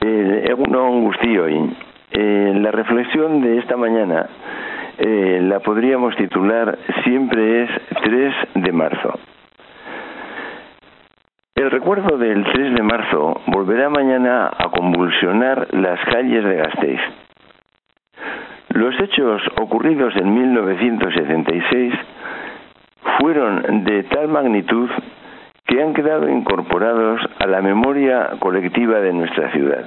Egunon guztioi. La reflexión de esta mañana la podríamos titular Siempre es 3 de marzo. El recuerdo del 3 de marzo volverá mañana a convulsionar las calles de Gasteiz. Los hechos ocurridos en 1976 fueron de tal magnitud que han quedado incorporados a la memoria colectiva de nuestra ciudad.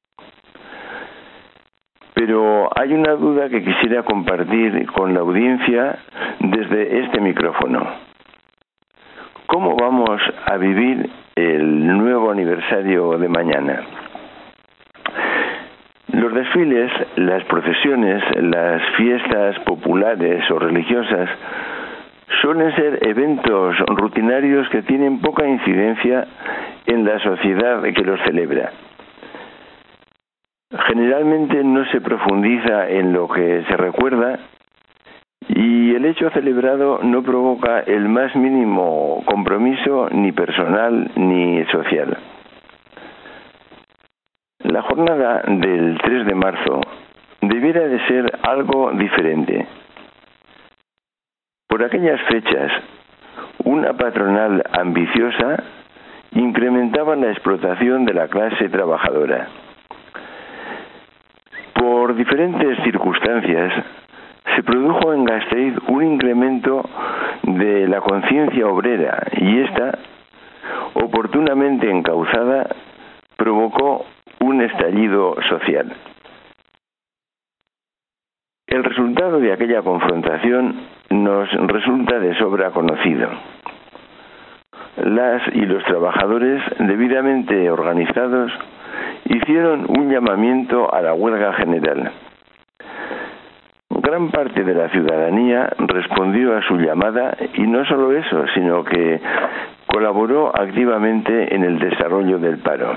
Pero hay una duda que quisiera compartir con la audiencia desde este micrófono. ¿Cómo vamos a vivir el nuevo aniversario de mañana? Los desfiles, las procesiones, las fiestas populares o religiosas suelen ser eventos rutinarios que tienen poca incidencia en la sociedad que los celebra. Generalmente no se profundiza en lo que se recuerda y el hecho celebrado no provoca el más mínimo compromiso ni personal ni social. La jornada del 3 de marzo debiera de ser algo diferente. Por aquellas fechas, una patronal ambiciosa incrementaba la explotación de la clase trabajadora. Por diferentes circunstancias, se produjo en Gasteiz un incremento de la conciencia obrera y esta, oportunamente encauzada, provocó un estallido social. El resultado de aquella confrontación nos resulta de sobra conocido. Las y los trabajadores debidamente organizados hicieron un llamamiento a la huelga general. Gran parte de la ciudadanía respondió a su llamada y no solo eso, sino que colaboró activamente en el desarrollo del paro.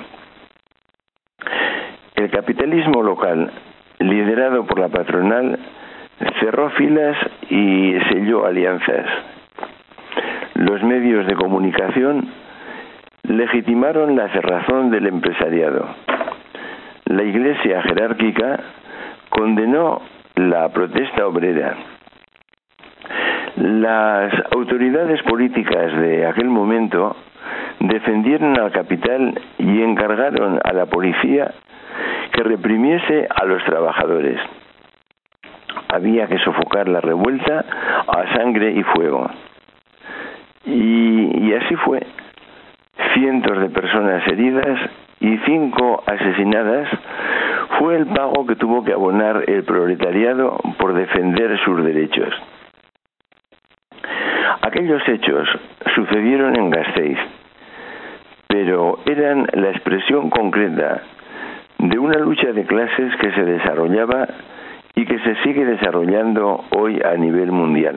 El capitalismo local, liderado por la patronal, cerró filas y selló alianzas. Los medios de comunicación legitimaron la cerrazón del empresariado. La Iglesia jerárquica condenó la protesta obrera. Las autoridades políticas de aquel momento defendieron al capital y encargaron a la policía que reprimiese a los trabajadores. Había que sofocar la revuelta a sangre y fuego. Y así fue. Cientos de personas heridas y 5 asesinadas fue el pago que tuvo que abonar el proletariado por defender sus derechos. Aquellos hechos sucedieron en Gasteiz, pero eran la expresión concreta de una lucha de clases que se desarrollaba y que se sigue desarrollando hoy a nivel mundial.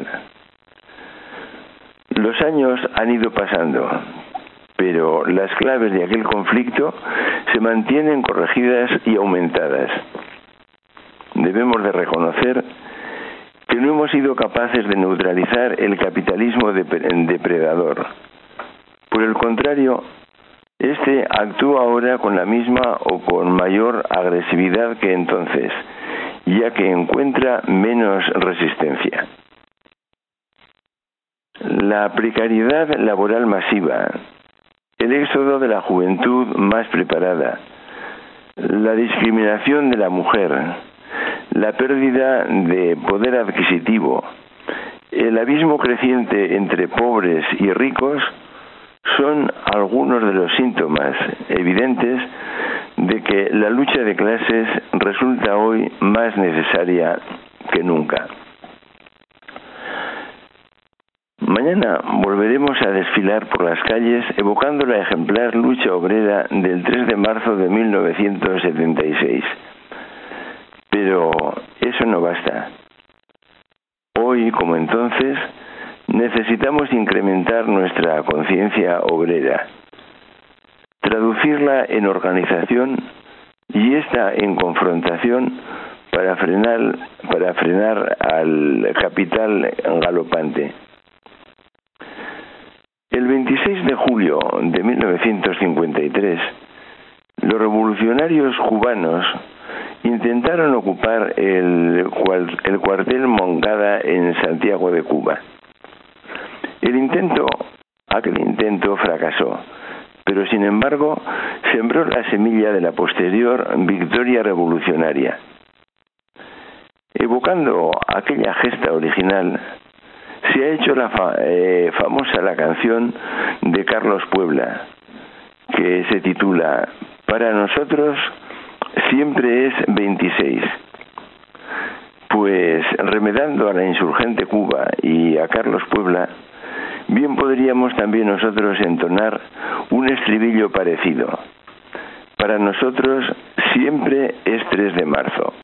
Los años han ido pasando, pero las claves de aquel conflicto se mantienen corregidas y aumentadas. Debemos de reconocer que no hemos sido capaces de neutralizar el capitalismo depredador. Por el contrario, este actúa ahora con la misma o con mayor agresividad que entonces, ya que encuentra menos resistencia. La precariedad laboral masiva, el éxodo de la juventud más preparada, la discriminación de la mujer, la pérdida de poder adquisitivo, el abismo creciente entre pobres y ricos son algunos de los síntomas evidentes de que la lucha de clases resulta hoy más necesaria que nunca. Mañana volveremos a desfilar por las calles evocando la ejemplar lucha obrera del 3 de marzo de 1976. Pero eso no basta. Hoy, como entonces, necesitamos incrementar nuestra conciencia obrera, traducirla en organización y esta en confrontación para frenar al capital galopante. El 26 de julio de 1953 Los revolucionarios cubanos intentaron ocupar el cuartel Moncada en Santiago de Cuba. Aquel intento fracasó, pero sin embargo sembró la semilla de la posterior victoria revolucionaria. Evocando aquella gesta original, se ha hecho famosa la canción de Carlos Puebla, que se titula "Para nosotros siempre es 26". Pues remedando a la insurgente Cuba y a Carlos Puebla, bien podríamos también nosotros entonar un estribillo parecido. Para nosotros siempre es 3 de marzo.